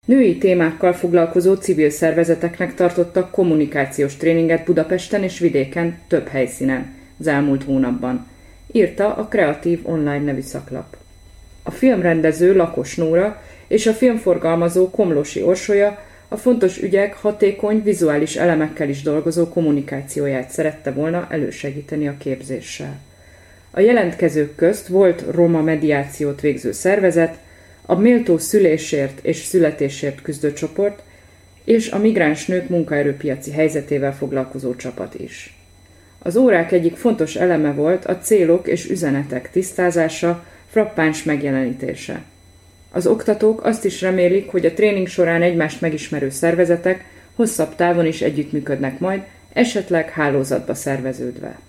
Női témákkal foglalkozó civil szervezeteknek tartottak kommunikációs tréninget Budapesten és vidéken több helyszínen az elmúlt hónapban, írta a Kreatív Online nevű szaklap. A filmrendező Lakos Nóra és a filmforgalmazó Komlósi Orsolya a fontos ügyek hatékony vizuális elemekkel is dolgozó kommunikációját szerette volna elősegíteni a képzéssel. A jelentkezők közt volt roma mediációt végző szervezet, a méltó szülésért és születésért küzdő csoport és a migráns nők munkaerőpiaci helyzetével foglalkozó csapat is. Az órák egyik fontos eleme volt a célok és üzenetek tisztázása, frappáns megjelenítése. Az oktatók azt is remélik, hogy a tréning során egymást megismerő szervezetek hosszabb távon is együttműködnek majd, esetleg hálózatba szerveződve.